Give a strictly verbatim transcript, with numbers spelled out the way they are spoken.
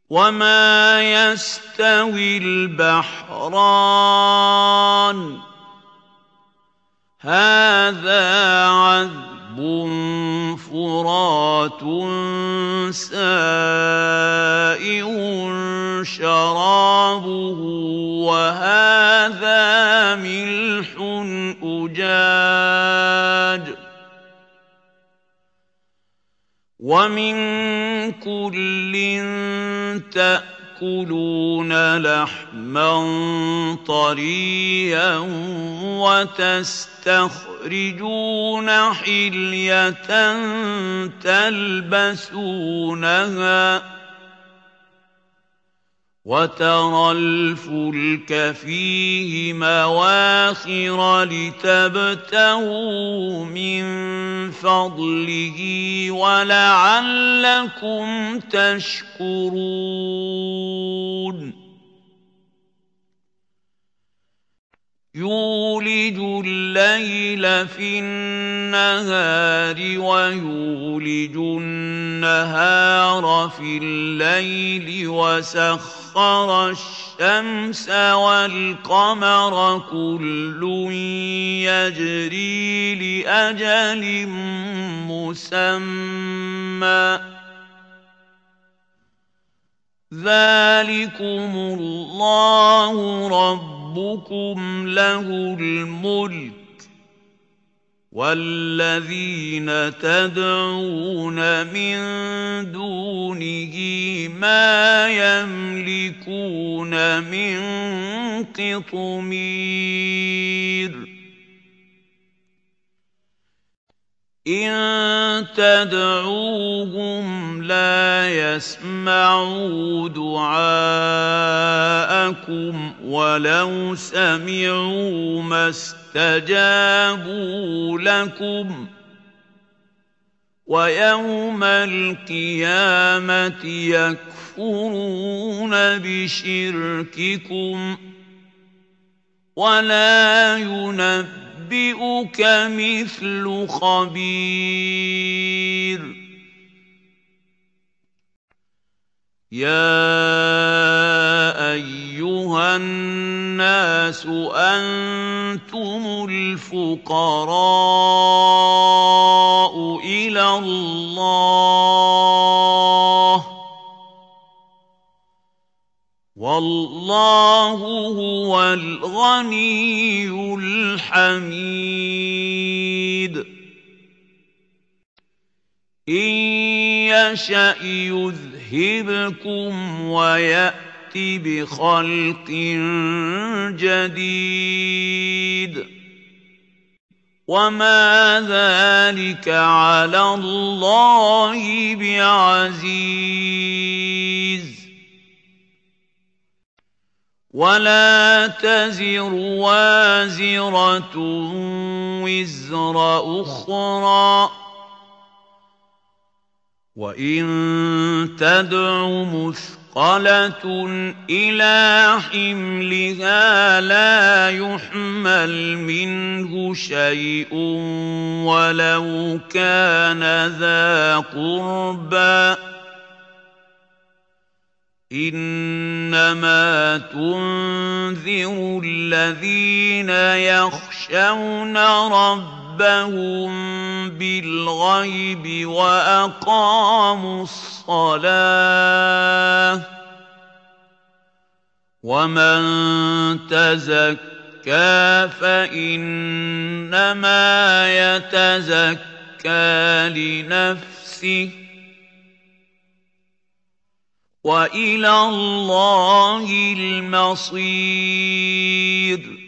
وما يستوي البحران هذا عذب فرات سائغ شرابه وهذا ملح أجاج ومن كل تأكلون لحما طريا وتستخرجون حلية تلبسونها وترى الفلك فيه مواخر لتبتغوا من فضله ولعلكم تشكرون يولج الليل في النهار ويولج النهار في الليل وسخر الشمس والقمر كل يجري لأجل مسمى ذلكم الله ربكم له الملك والذين تدعون من دونه ما يملكون من قطمير إن تدعوهم لا يسمعوا دعاءكم ولو سمعوا ما استجابوا لكم ويوم القيامة يكفرون بشرككم ولا ينبئون ينبئك مثل خبير يا أيها الناس أنتم الفقراء إلى الله والله هو الغني الحميد إن يشأ يذهبكم ويأت بخلق جديد وما ذلك على الله بعزيز ولا تزر وازرة وزر أخرى وإن تدع مثقلة إلى حملها لا يحمل منه شيء ولو كان ذا قربى إنما تنذر الذين يخشون ربهم بالغيب وأقاموا الصلاة ومن تزكى فإنما يتزكى لنفسه وإلى الله المصير